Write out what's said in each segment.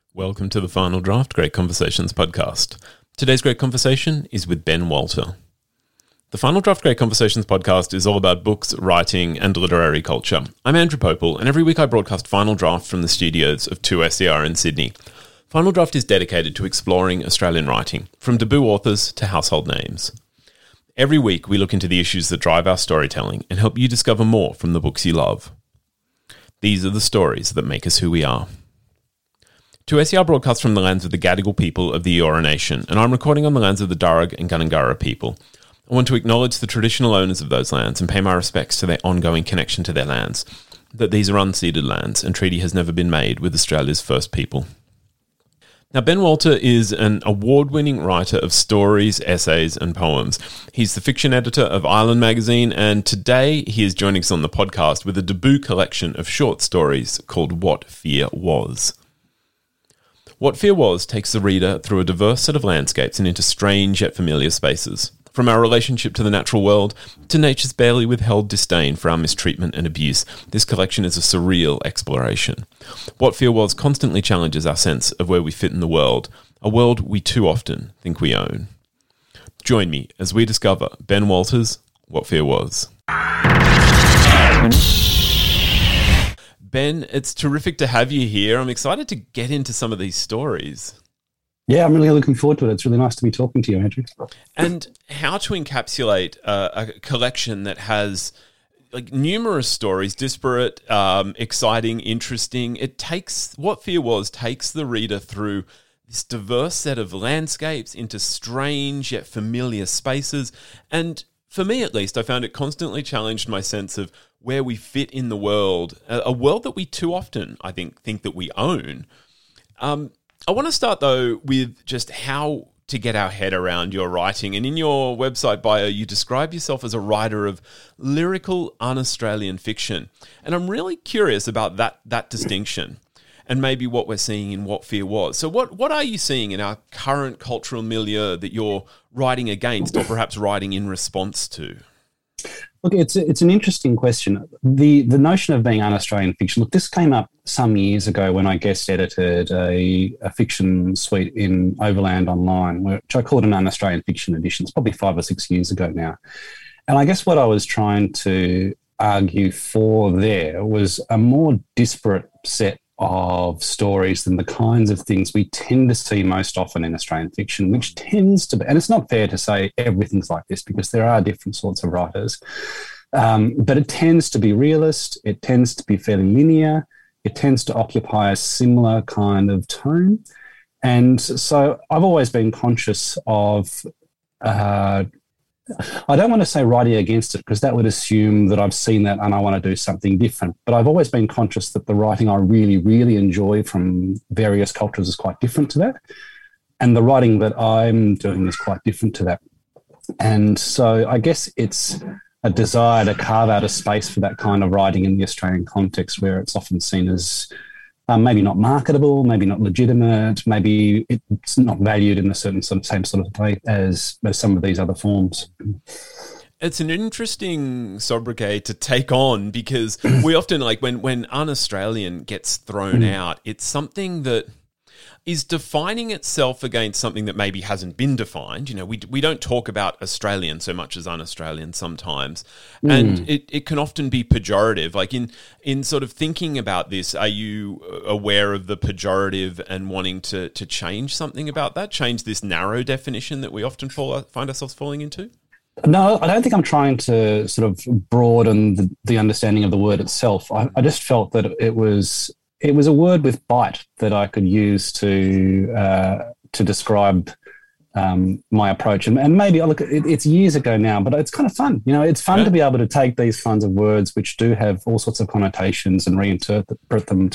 Welcome to the Final Draft Great Conversations podcast. Today's great conversation is with Ben Walter. The Final Draft Great Conversations podcast is all about books, writing, and literary culture. I'm Andrew Popel, and every week I broadcast Final Draft from the studios of 2SER in Sydney. Final Draft is dedicated to exploring Australian writing, from debut authors to household names. Every week we look into the issues that drive our storytelling and help you discover more from the books you love. These are the stories that make us who we are. 2SER broadcasts from the lands of the Gadigal people of the Eora Nation, and I'm recording on the lands of the Darug and Gundungurra people. I want to acknowledge the traditional owners of those lands and pay my respects to their ongoing connection to their lands, that these are unceded lands and treaty has never been made with Australia's first people. Now, Ben Walter is an award-winning writer of stories, essays, and poems. He's the fiction editor of Island magazine, and today he is joining us on the podcast with a debut collection of short stories called What Fear Was. What Fear Was takes the reader through a diverse set of landscapes and into strange yet familiar spaces. From our relationship to the natural world to nature's barely withheld disdain for our mistreatment and abuse, this collection is a surreal exploration. What Fear Was constantly challenges our sense of where we fit in the world, a world we too often think we own. Join me as we discover Ben Walter's What Fear Was. Ben, it's terrific to have you here. I'm excited to get into some of these stories. Yeah, I'm really looking forward to it. It's really nice to be talking to you, Andrew. And how to encapsulate a collection that has like numerous stories, disparate, exciting, interesting. What Fear Was takes the reader through this diverse set of landscapes into strange yet familiar spaces. And for me, at least, I found it constantly challenged my sense of where we fit in the world, a world that we too often, I think that we own. I want to start, though, with just how to get our head around your writing. And in your website bio, you describe yourself as a writer of lyrical, un-Australian fiction. And I'm really curious about that distinction and maybe what we're seeing in What Fear Was. So what are you seeing in our current cultural milieu that you're writing against or perhaps writing in response to? Look, it's an interesting question. The notion of being un-Australian fiction, look, this came up some years ago when I guest edited a fiction suite in Overland Online, which I called an un-Australian fiction edition. It's probably 5 or 6 years ago now. And I guess what I was trying to argue for there was a more disparate set of stories than the kinds of things we tend to see most often in Australian fiction, which tends to be, and it's not fair to say everything's like this because there are different sorts of writers, but it tends to be realist, it tends to be fairly linear, it tends to occupy a similar kind of tone. And so I've always been conscious of I don't want to say writing against it because that would assume that I've seen that and I want to do something different. But I've always been conscious that the writing I really, really enjoy from various cultures is quite different to that. And the writing that I'm doing is quite different to that. And so I guess it's a desire to carve out a space for that kind of writing in the Australian context where it's often seen as maybe not marketable, maybe not legitimate, maybe it's not valued in a certain same sort of way as some of these other forms. It's an interesting sobriquet to take on because we often, like when un-Australian gets thrown out, it's something that is defining itself against something that maybe hasn't been defined. You know, we don't talk about Australian so much as un-Australian sometimes. And it can often be pejorative. Like in sort of thinking about this, are you aware of the pejorative and wanting to change something about that? Change this narrow definition that we often find ourselves falling into? No, I don't think I'm trying to sort of broaden the understanding of the word itself. I just felt that it was a word with bite that I could use to describe my approach. And maybe, look, it's years ago now, but it's kind of fun. You know, it's fun to be able to take these kinds of words, which do have all sorts of connotations, and reinterpret them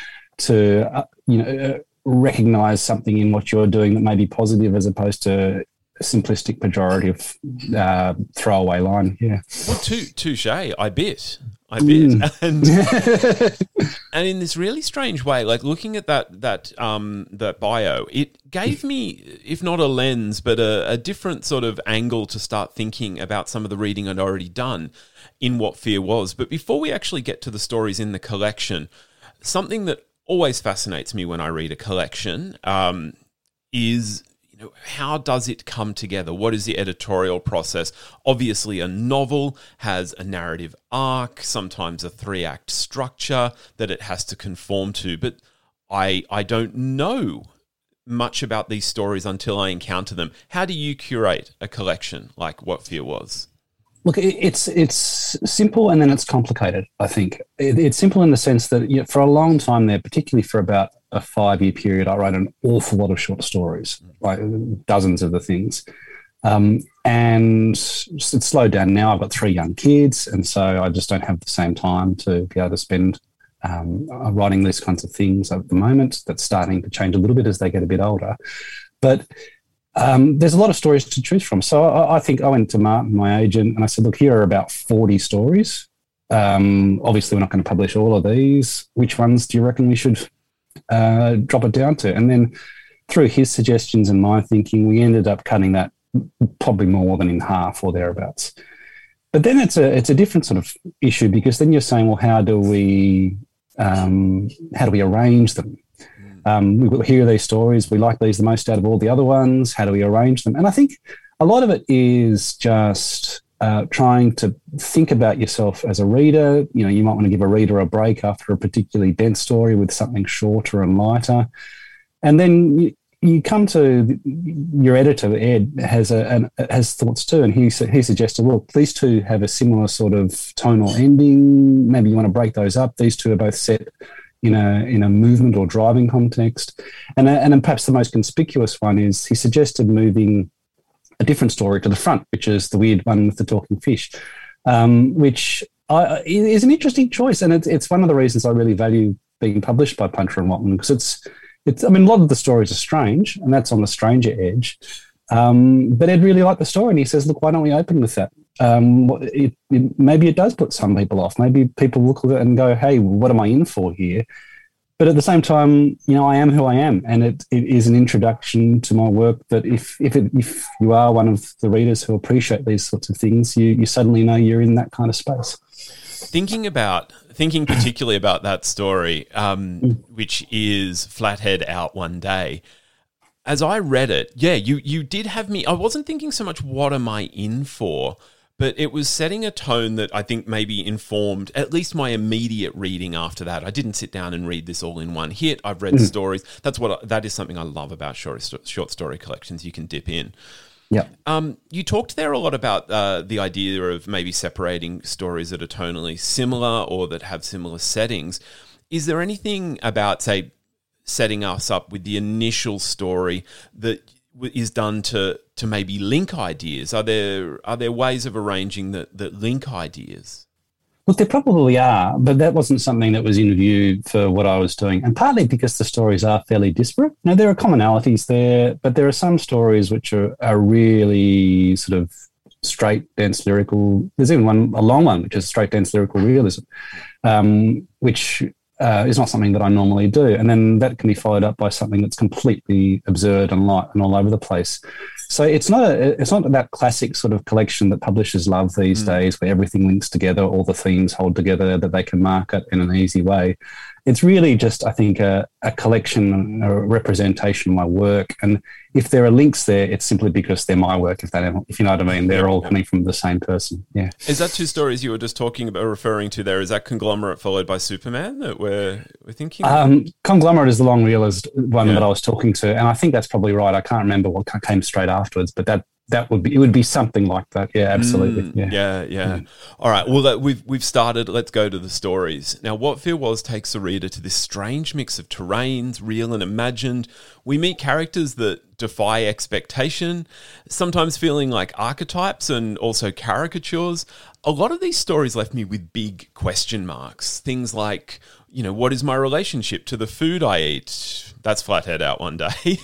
to recognize something in what you're doing that may be positive as opposed to a simplistic, pejorative, throwaway line. Yeah. Well, touche, I bet. And in this really strange way, like looking at that bio, it gave me, if not a lens, but a different sort of angle to start thinking about some of the reading I'd already done in What Fear Was. But before we actually get to the stories in the collection, something that always fascinates me when I read a collection is, how does it come together? What is the editorial process? Obviously, a novel has a narrative arc, sometimes a 3-act structure that it has to conform to. But I don't know much about these stories until I encounter them. How do you curate a collection like What Fear Was? Look, it's simple and then it's complicated, I think. It's simple in the sense that for a long time there, particularly for about a 5-year period, I wrote an awful lot of short stories, like dozens of the things. And it's slowed down now. I've got 3 young kids, and so I just don't have the same time to be able to spend writing these kinds of things at the moment. That's starting to change a little bit as they get a bit older. But there's a lot of stories to choose from. So I think I went to Martin, my agent, and I said, look, here are about 40 stories. Obviously, we're not going to publish all of these. Which ones do you reckon we should drop it down to? And then through his suggestions and my thinking, we ended up cutting that probably more than in half or thereabouts. But then it's a different sort of issue, because then you're saying, well, how do we arrange them? Here are these stories. We like these the most out of all the other ones. How do we arrange them? And I think a lot of it is just trying to think about yourself as a reader. You might want to give a reader a break after a particularly dense story with something shorter and lighter. And then you come to your editor, Ed, has thoughts too, and he suggested, look, these two have a similar sort of tonal ending. Maybe you want to break those up. These two are both set in a movement or driving context. And then perhaps the most conspicuous one is he suggested moving a different story to the front, which is the weird one with the talking fish, which is an interesting choice. And it's one of the reasons I really value being published by Puncher and Wattmann, because a lot of the stories are strange, and that's on the stranger edge. But Ed really liked the story, and he says, look, why don't we open with that? Maybe it does put some people off. Maybe people look at it and go, hey, what am I in for here? But at the same time, I am who I am, and it is an introduction to my work that if you are one of the readers who appreciate these sorts of things, you suddenly know you're in that kind of space. Thinking particularly about that story, which is Flathead Out One Day, as I read it, you did have me. I wasn't thinking so much, what am I in for? But it was setting a tone that I think maybe informed at least my immediate reading after that. I didn't sit down and read this all in one hit. I've read stories. That is something I love about short story collections. You can dip in. Yeah. You talked there a lot about the idea of maybe separating stories that are tonally similar or that have similar settings. Is there anything about, say, setting us up with the initial story that is done to maybe link ideas? Are there ways of arranging that link ideas? Look, there probably are, but that wasn't something that was in view for what I was doing, and partly because the stories are fairly disparate. There are commonalities there, but there are some stories which are really sort of straight, dense lyrical. There's even a long one, which is straight, dense lyrical realism, which is not something that I normally do. And then that can be followed up by something that's completely absurd and light and all over the place. So it's not that classic sort of collection that publishers love these days, where everything links together, all the themes hold together, that they can market in an easy way. It's really just, I think, a collection, a representation of my work. And if there are links there, it's simply because they're my work, if you know what I mean. They're all coming from the same person. Yeah. Is that two stories you were just talking about, referring to there? Is that Conglomerate followed by Superman that we're thinking? Conglomerate is the long realist one that I was talking to, and I think that's probably right. I can't remember what came straight afterwards, but it would be something like that. Yeah, absolutely. Yeah. All right. Well, we've started. Let's go to the stories. Now, What Fear Was takes the reader to this strange mix of terrains, real and imagined. We meet characters that defy expectation, sometimes feeling like archetypes and also caricatures. A lot of these stories left me with big question marks. Things like, what is my relationship to the food I eat? That's Flathead Out One Day.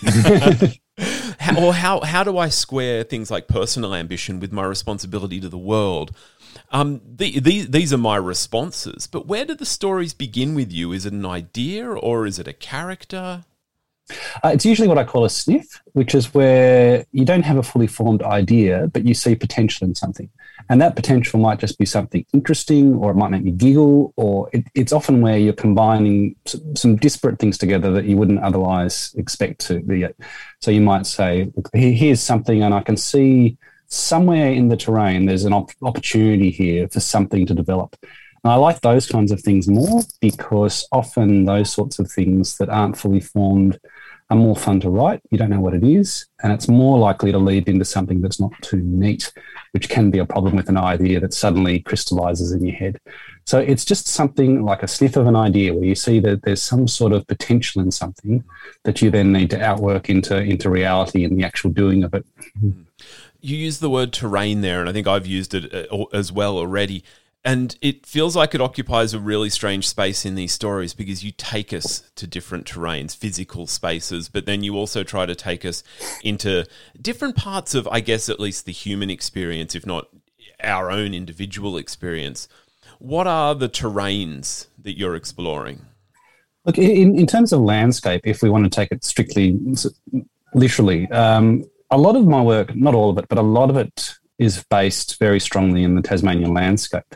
How do I square things like personal ambition with my responsibility to the world? These are my responses, but where do the stories begin with you? Is it an idea or is it a character? It's usually what I call a sniff, which is where you don't have a fully formed idea, but you see potential in something. And that potential might just be something interesting, or it might make you giggle, or it's often where you're combining some disparate things together that you wouldn't otherwise expect to be. So you might say, look, here's something, and I can see somewhere in the terrain there's an opportunity here for something to develop. And I like those kinds of things more, because often those sorts of things that aren't fully formed are more fun to write. You don't know what it is, and it's more likely to lead into something that's not too neat, which can be a problem with an idea that suddenly crystallizes in your head. So it's just something like a sniff of an idea where you see that there's some sort of potential in something that you then need to outwork into reality and the actual doing of it. You use the word terrain there, and I think I've used it as well already. And it feels like it occupies a really strange space in these stories, because you take us to different terrains, physical spaces, but then you also try to take us into different parts of, I guess, at least the human experience, if not our own individual experience. What are the terrains that you're exploring? Look, in terms of landscape, if we want to take it strictly literally, a lot of my work, not all of it, but a lot of it is based very strongly in the Tasmanian landscape.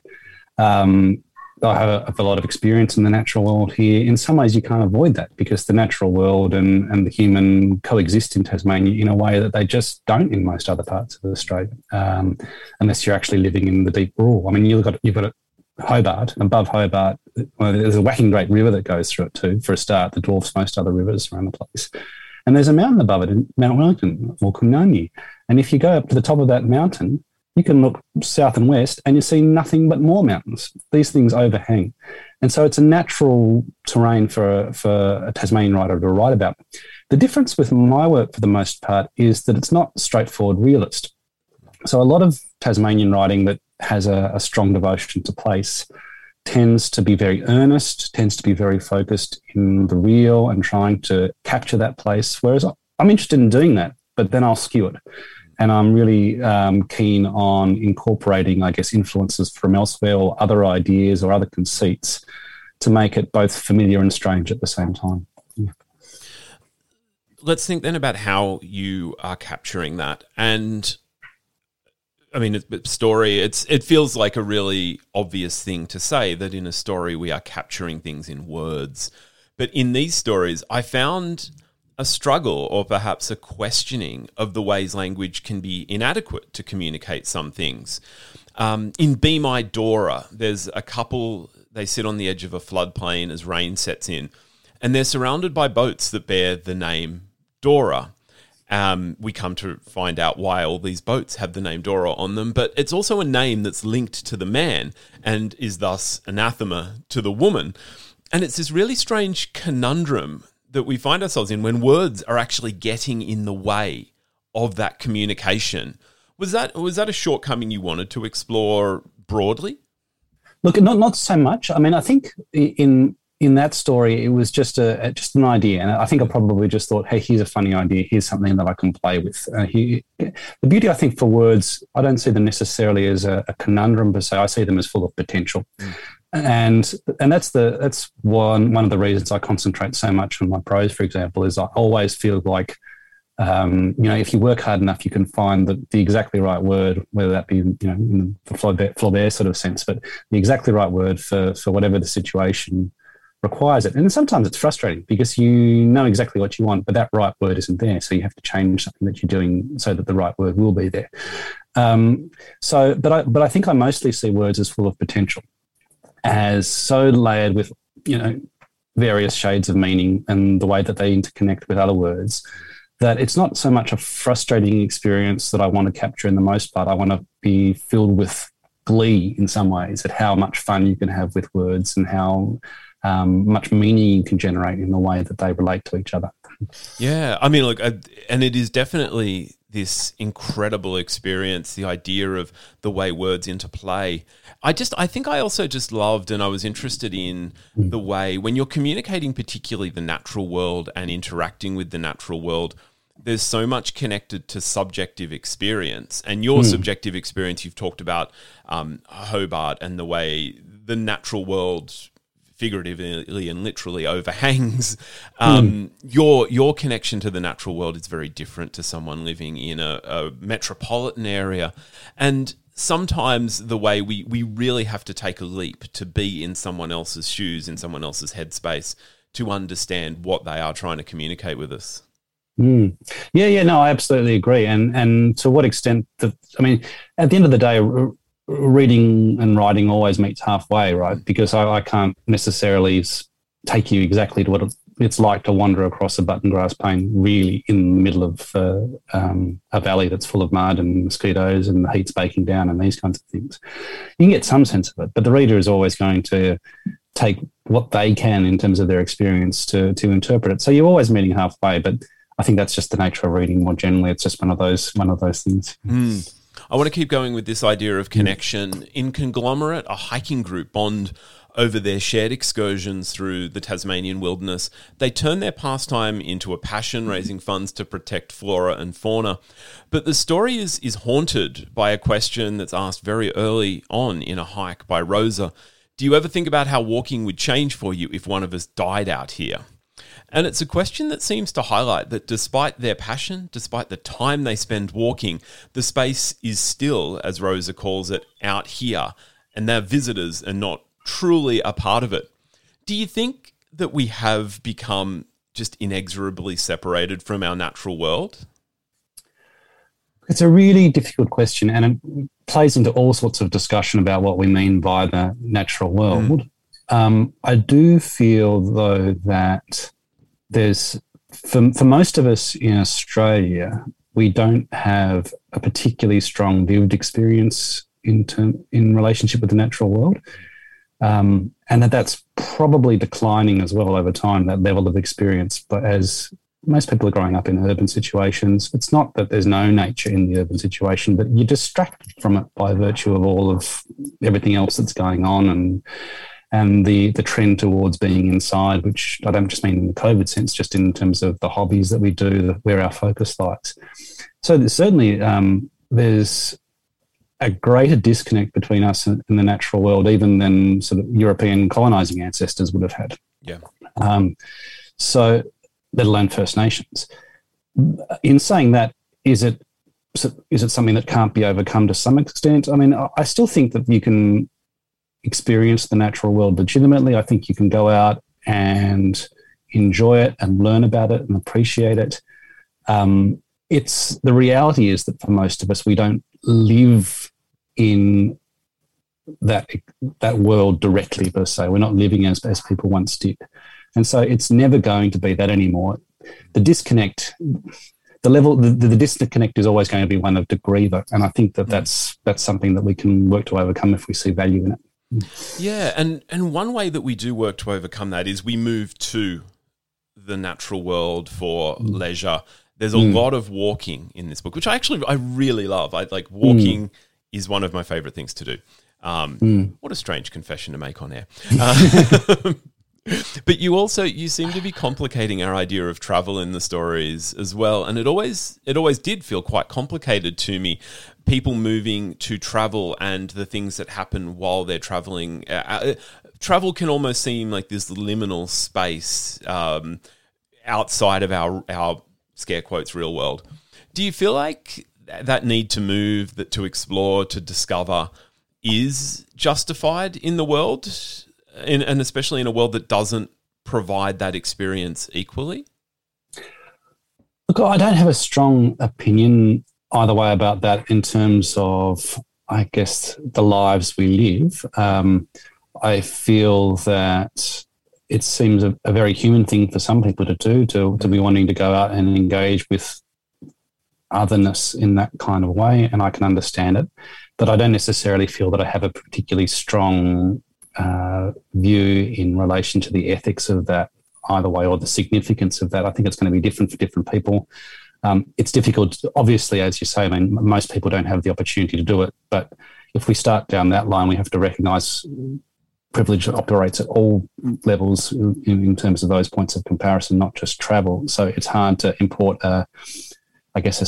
I have a lot of experience in the natural world here. In some ways, you can't avoid that, because the natural world and the human coexist in Tasmania in a way that they just don't in most other parts of Australia, unless you're actually living in the deep rural. I mean, you've got Hobart. Above Hobart, well, there's a whacking great river that goes through it too, for a start, that dwarfs most other rivers around the place. And there's a mountain above it, Mount Wellington, or Kumnani. And if you go up to the top of that mountain, you can look south and west and you see nothing but more mountains. These things overhang. And so it's a natural terrain for a Tasmanian writer to write about. The difference with my work, for the most part, is that it's not straightforward realist. So a lot of Tasmanian writing that has a strong devotion to place tends to be very earnest, tends to be very focused in the real and trying to capture that place, whereas I'm interested in doing that, but then I'll skew it. And I'm really keen on incorporating, I guess, influences from elsewhere, or other ideas or other conceits, to make it both familiar and strange at the same time. Yeah. Let's think then about how you are capturing that. And I mean, story, it feels like a really obvious thing to say, that in a story we are capturing things in words. But in these stories, I found a struggle, or perhaps a questioning, of the ways language can be inadequate to communicate some things. In Be My Dora, there's a couple, they sit on the edge of a floodplain as rain sets in, and they're surrounded by boats that bear the name Dora. We come to find out why all these boats have the name Dora on them, but it's also a name that's linked to the man and is thus anathema to the woman. And it's this really strange conundrum that we find ourselves in when words are actually getting in the way of that communication. Was that a shortcoming you wanted to explore broadly? Look, not so much. I mean, I think in that story, it was just an idea, and I think I probably just thought, hey, here's a funny idea. Here's something that I can play with. The beauty, I think, for words, I don't see them necessarily as a conundrum per se. I see them as full of potential. And that's one of the reasons I concentrate so much on my prose, for example, is I always feel like, if you work hard enough, you can find the exactly right word, whether that be, in the Flaubert sort of sense, but the exactly right word for whatever the situation requires it. And sometimes it's frustrating, because you know exactly what you want, but that right word isn't there. So you have to change something that you're doing so that the right word will be there. But I think I mostly see words as full of potential, as so layered with, various shades of meaning and the way that they interconnect with other words, that it's not so much a frustrating experience that I want to capture in the most part. I want to be filled with glee in some ways at how much fun you can have with words and how much meaning you can generate in the way that they relate to each other. Yeah, I mean, look, and it is definitely this incredible experience, the idea of the way words interplay. I think I also just loved, and I was interested in the way, when you're communicating particularly the natural world and interacting with the natural world, there's so much connected to subjective experience. And your subjective experience, you've talked about Hobart and the way the natural world figuratively and literally overhangs, your connection to the natural world is very different to someone living in a metropolitan area. And sometimes the way we really have to take a leap to be in someone else's shoes, in someone else's headspace, to understand what they are trying to communicate with us. Yeah, no, I absolutely agree. And to what extent, at the end of the day, reading and writing always meets halfway, right? Because I can't necessarily take you exactly to what it's like to wander across a button grass plain really in the middle of a valley that's full of mud and mosquitoes and the heat's baking down and these kinds of things. You can get some sense of it, but the reader is always going to take what they can in terms of their experience to interpret it. So you're always meeting halfway, but I think that's just the nature of reading more generally. It's just one of those things. I want to keep going with this idea of connection. In Conglomerate, a hiking group bond over their shared excursions through the Tasmanian wilderness. They turn their pastime into a passion, raising funds to protect flora and fauna. But the story is haunted by a question that's asked very early on in a hike by Rosa. Do you ever think about how walking would change for you if one of us died out here? And it's a question that seems to highlight that despite their passion, despite the time they spend walking, the space is still, as Rosa calls it, out here, and they're visitors and not truly a part of it. Do you think that we have become just inexorably separated from our natural world? It's a really difficult question, and it plays into all sorts of discussion about what we mean by the natural world. I do feel, though, that there's, for most of us in Australia, we don't have a particularly strong lived experience in relationship with the natural world, and that's probably declining as well over time, that level of experience. But as most people are growing up in urban situations, it's not that there's no nature in the urban situation, but you're distracted from it by virtue of all of everything else that's going on, and the trend towards being inside, which I don't just mean in the COVID sense, just in terms of the hobbies that we do, where our focus lies. So certainly there's a greater disconnect between us and the natural world even than sort of European colonising ancestors would have had. Yeah. So, let alone First Nations. In saying that, is it something that can't be overcome to some extent? I mean, I still think that you can experience the natural world legitimately. I think you can go out and enjoy it and learn about it and appreciate it. The reality is that for most of us, we don't live in that world directly per se. We're not living as people once did. And so it's never going to be that anymore. The disconnect, the disconnect is always going to be one of degree, though. And I think that's something that we can work to overcome if we see value in it. Yeah, and one way that we do work to overcome that is we move to the natural world for leisure. There's a lot of walking in this book, which I really love. Walking is one of my favorite things to do. What a strange confession to make on air. But you seem to be complicating our idea of travel in the stories as well. And it always did feel quite complicated to me. People moving to travel and the things that happen while they're traveling. Travel can almost seem like this liminal space outside of our scare quotes real world. Do you feel like that need to move, that to explore, to discover is justified in the world? And especially in a world that doesn't provide that experience equally? Look, I don't have a strong opinion either way about that in terms of, I guess, the lives we live. I feel that it seems a very human thing for some people to do, to be wanting to go out and engage with otherness in that kind of way, and I can understand it. But I don't necessarily feel that I have a particularly strong view in relation to the ethics of that either way, or the significance of that. I think it's going to be different for different people. It's difficult, obviously, as you say. I mean, most people don't have the opportunity to do it, but if we start down that line, we have to recognise privilege operates at all levels in terms of those points of comparison, not just travel. So it's hard to import a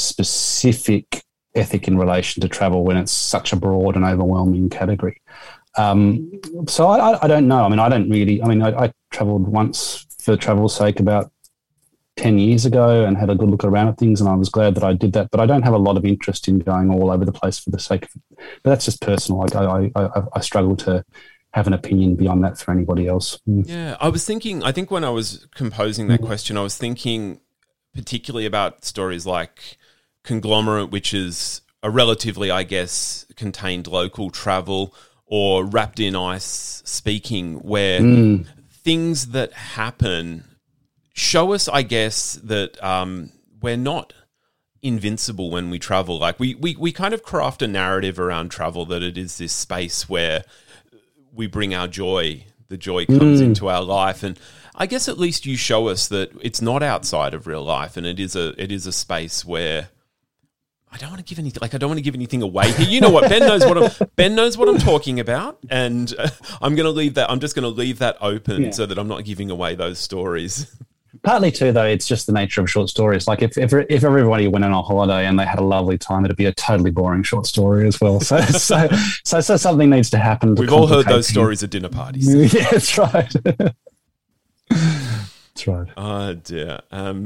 specific ethic in relation to travel when it's such a broad and overwhelming category. So I don't know. I mean, I don't really. I mean, I travelled once for travel's sake about 10 years ago and had a good look around at things, and I was glad that I did that. But I don't have a lot of interest in going all over the place for the sake of it. But that's just personal. Like I struggle to have an opinion beyond that for anybody else. Yeah, I think when I was composing that question, I was thinking particularly about stories like Conglomerate, which is a relatively, I guess, contained local travel, or Wrapped in Ice Speaking, where things that happen show us, I guess, that we're not invincible when we travel. Like we kind of craft a narrative around travel that it is this space where we bring our joy. The joy comes into our life, and I guess at least you show us that it's not outside of real life, and it is a space where I don't want to give anything away here. You know what? Ben knows what I'm talking about, and I'm just going to leave that open so that I'm not giving away those stories. Partly too, though, it's just the nature of short stories. Like if everybody went on a holiday and they had a lovely time, it'd be a totally boring short story as well. So something needs to happen. We've all heard those stories at dinner parties. Yeah, that's right. That's right. Oh dear.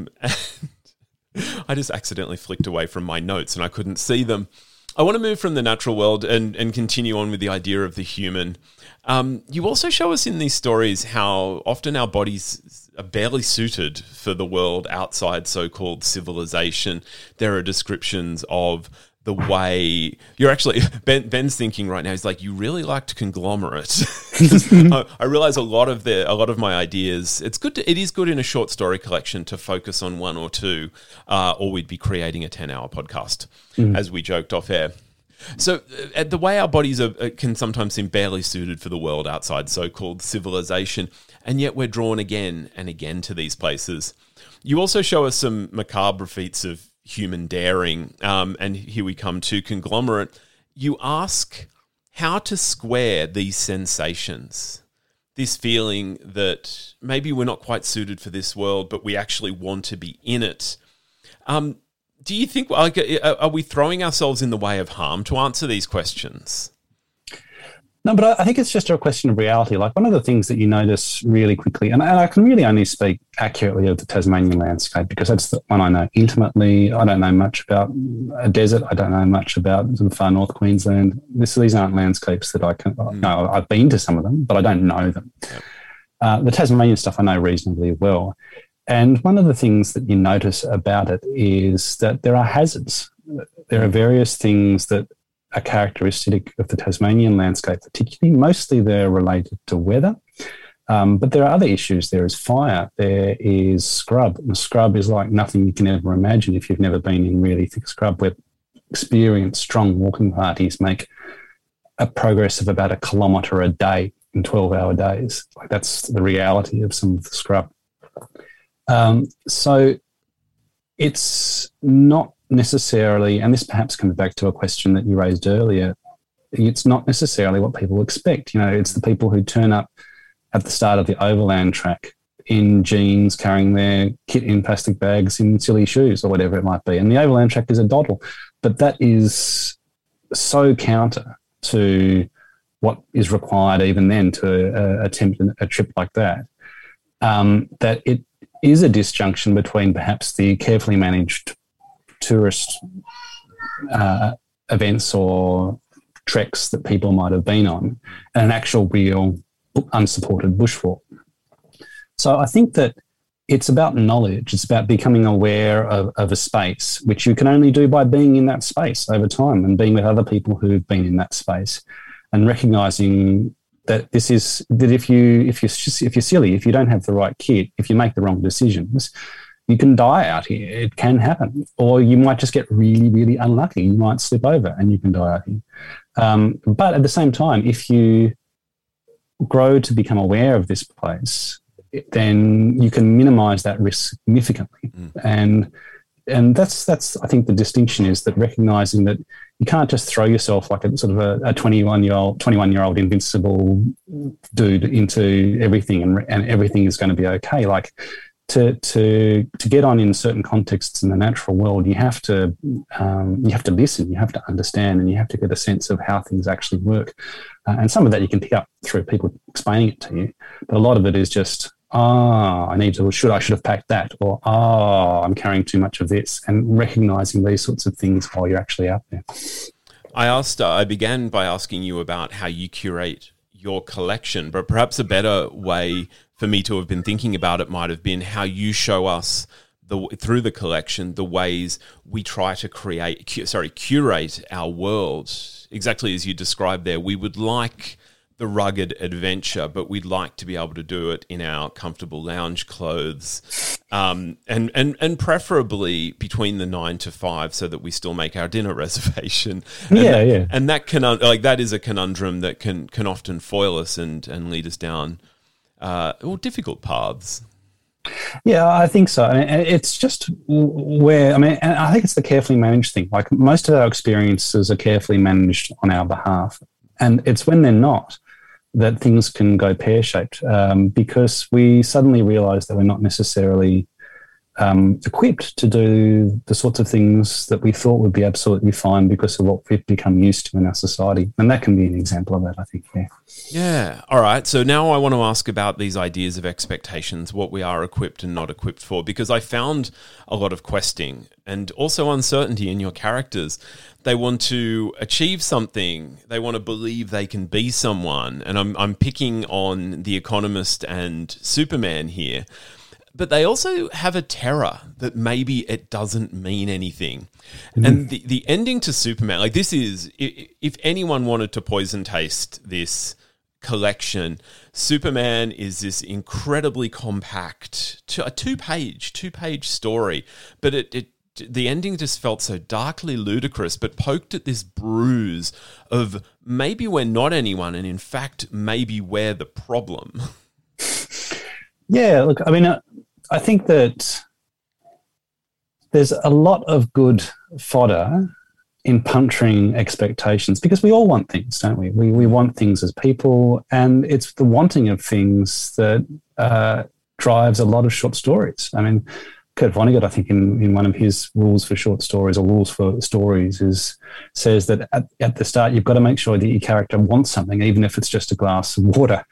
I just accidentally flicked away from my notes and I couldn't see them. I want to move from the natural world and continue on with the idea of the human. You also show us in these stories how often our bodies are barely suited for the world outside so-called civilization. There are descriptions of the way you're actually Ben's thinking right now. He's like, you really liked Conglomerate. I realize a lot of my ideas. It is good in a short story collection to focus on one or two, or we'd be creating a 10-hour podcast, as we joked off air. So the way our bodies can sometimes seem barely suited for the world outside so-called civilization, and yet we're drawn again and again to these places. You also show us some macabre feats of human daring, and here we come to Conglomerate. You ask how to square these sensations, this feeling that maybe we're not quite suited for this world, but we actually want to be in it. Do you think, are we throwing ourselves in the way of harm to answer these questions? No, but I think it's just a question of reality. Like one of the things that you notice really quickly, and I can really only speak accurately of the Tasmanian landscape because that's the one I know intimately. I don't know much about a desert. I don't know much about the far north Queensland. These aren't landscapes that I can. No, I've been to some of them, but I don't know them. Yep. The Tasmanian stuff I know reasonably well. And one of the things that you notice about it is that there are hazards. There are various things that are characteristic of the Tasmanian landscape, particularly. Mostly they're related to weather, but there are other issues. There is fire. There is scrub. And scrub is like nothing you can ever imagine if you've never been in really thick scrub, where experienced, strong walking parties make a progress of about 1 kilometre a day in 12-hour days. Like that's the reality of some of the scrub. So it's not necessarily, and this perhaps comes back to a question that you raised earlier, it's not necessarily what people expect. You know, it's the people who turn up at the start of the overland track in jeans, carrying their kit in plastic bags, in silly shoes or whatever it might be. And the overland track is a doddle. But that is so counter to what is required even then to attempt a trip like that, that it is a disjunction between perhaps the carefully managed tourist events or treks that people might have been on and an actual real unsupported bushwalk. So I think that it's about knowledge. It's about becoming aware of a space, which you can only do by being in that space over time and being with other people who've been in that space, and recognising that if you're silly, if you don't have the right kit, if you make the wrong decisions, you can die out here. It can happen. Or you might just get really, really unlucky. You might slip over and you can die out here. But at the same time, if you grow to become aware of this place, then you can minimise that risk significantly. And that's I think the distinction is that recognising that you can't just throw yourself like a sort of a 21-year-old invincible dude into everything and everything is going to be okay. Like to get on in certain contexts in the natural world, you have to listen, you have to understand, and you have to get a sense of how things actually work. And some of that you can pick up through people explaining it to you, but a lot of it is just, I should have packed that, or I'm carrying too much of this, and recognizing these sorts of things while you're actually out there. I began by asking you about how you curate your collection, but perhaps a better way for me to have been thinking about it might have been how you show us through the collection the ways we try to curate our world. Exactly as you described there, we would like the rugged adventure, but we'd like to be able to do it in our comfortable lounge clothes, and preferably between the 9 to 5, so that we still make our dinner reservation. And that that is a conundrum that can often foil us and lead us down difficult paths. Yeah, I think so. It's just and I think it's the carefully managed thing. Like, most of our experiences are carefully managed on our behalf, and it's when they're not that things can go pear-shaped, because we suddenly realize that we're not necessarily equipped to do the sorts of things that we thought would be absolutely fine because of what we've become used to in our society. And that can be an example of that, I think. Yeah. All right. So now I want to ask about these ideas of expectations, what we are equipped and not equipped for, because I found a lot of questing and also uncertainty in your characters. They want to achieve something. They want to believe they can be someone. And I'm picking on The Economist and Superman here. But they also have a terror that maybe it doesn't mean anything. Mm-hmm. And the ending to Superman, like, this is, if anyone wanted to poison taste this collection, Superman is this incredibly compact, a two-page story. But the ending just felt so darkly ludicrous, but poked at this bruise of maybe we're not anyone, and in fact, maybe we're the problem. Yeah, look, I mean, I think that there's a lot of good fodder in puncturing expectations, because we all want things, don't we? We want things as people, and it's the wanting of things that drives a lot of short stories. I mean, Kurt Vonnegut, I think, in one of his rules for short stories, or rules for stories, says that at the start you've got to make sure that your character wants something, even if it's just a glass of water,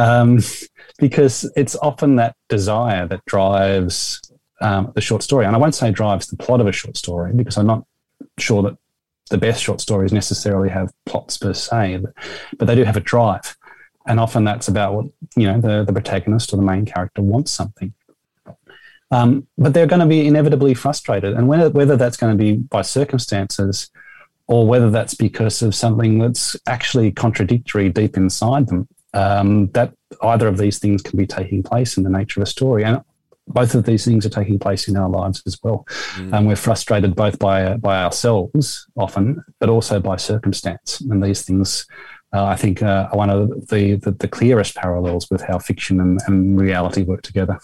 because it's often that desire that drives the short story. And I won't say drives the plot of a short story, because I'm not sure that the best short stories necessarily have plots per se, but they do have a drive. And often that's about what, the protagonist or the main character wants something. But they're going to be inevitably frustrated. And whether that's going to be by circumstances, or whether that's because of something that's actually contradictory deep inside them, that either of these things can be taking place in the nature of a story. And both of these things are taking place in our lives as well. And we're frustrated both by ourselves often, but also by circumstance. And these things, I think, are one of the clearest parallels with how fiction and reality work together.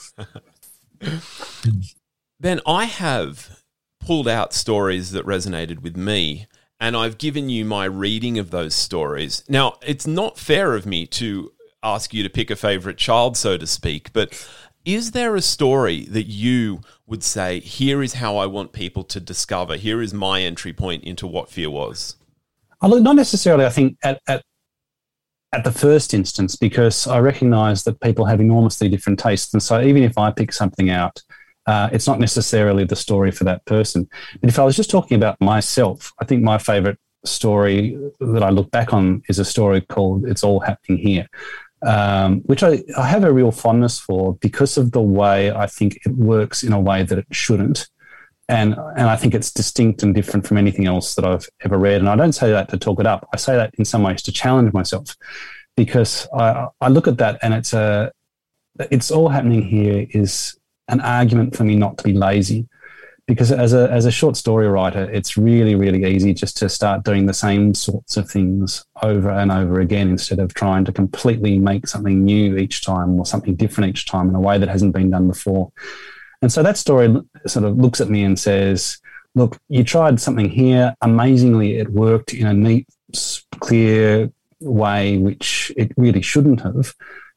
Ben, I have pulled out stories that resonated with me, and I've given you my reading of those stories. Now, it's not fair of me to ask you to pick a favourite child, so to speak, but is there a story that you would say, here is how I want people to discover, here is my entry point into what fear was? Not necessarily, I think, at the first instance, because I recognise that people have enormously different tastes. And so even if I pick something out, it's not necessarily the story for that person. But if I was just talking about myself, I think my favourite story that I look back on is a story called It's All Happening Here, which I have a real fondness for because of the way I think it works in a way that it shouldn't. And I think it's distinct and different from anything else that I've ever read. And I don't say that to talk it up. I say that in some ways to challenge myself, because I look at that and It's All Happening Here is an argument for me not to be lazy, because as a short story writer, it's really, really easy just to start doing the same sorts of things over and over again, instead of trying to completely make something new each time, or something different each time in a way that hasn't been done before. And so that story sort of looks at me and says, look, you tried something here. Amazingly, it worked in a neat, clear way, which it really shouldn't have.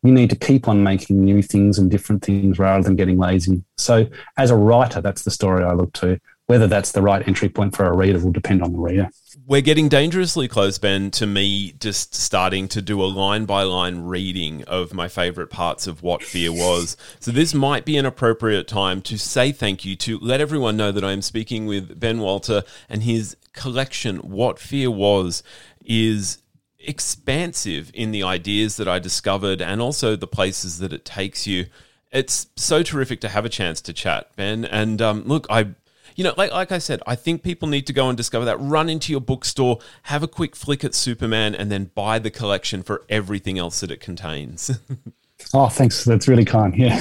you need to keep on making new things and different things rather than getting lazy. So as a writer, that's the story I look to. Whether that's the right entry point for a reader will depend on the reader. We're getting dangerously close, Ben, to me just starting to do a line-by-line reading of my favourite parts of What Fear Was. So this might be an appropriate time to say thank you, to let everyone know that I am speaking with Ben Walter, and his collection, What Fear Was, is expansive in the ideas that I discovered and also the places that it takes you. It's so terrific to have a chance to chat, Ben. And look, like I said, I think people need to go and discover that. Run into your bookstore, have a quick flick at Superman, and then buy the collection for everything else that it contains. Oh, thanks. That's really kind. Yeah.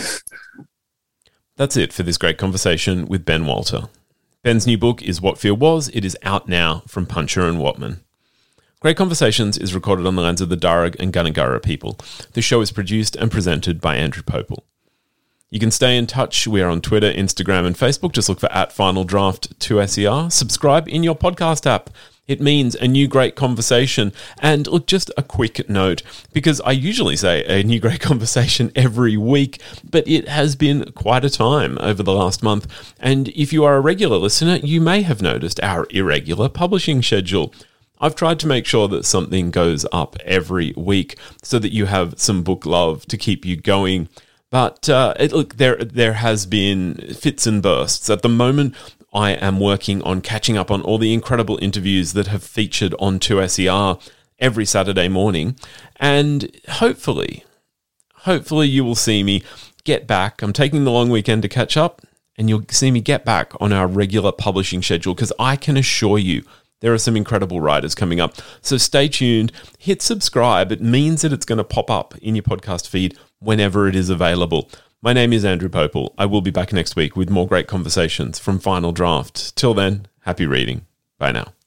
That's it for this great conversation with Ben Walter. Ben's new book is What Fear Was. It is out now from Puncher and Watman. Great Conversations is recorded on the lands of the Darug and Gundungurra people. The show is produced and presented by Andrew Popel. You can stay in touch. We are on Twitter, Instagram, and Facebook. Just look for @FinalDraft2SER. Subscribe in your podcast app. It means a new great conversation. And look, just a quick note, because I usually say a new great conversation every week, but it has been quite a time over the last month. And if you are a regular listener, you may have noticed our irregular publishing schedule. I've tried to make sure that something goes up every week so that you have some book love to keep you going. But look, there has been fits and bursts. At the moment, I am working on catching up on all the incredible interviews that have featured on 2SER every Saturday morning. And hopefully you will see me get back. I'm taking the long weekend to catch up, and you'll see me get back on our regular publishing schedule, because I can assure you there are some incredible writers coming up. So stay tuned, hit subscribe. It means that it's going to pop up in your podcast feed whenever it is available. My name is Andrew Popel. I will be back next week with more great conversations from Final Draft. Till then, happy reading. Bye now.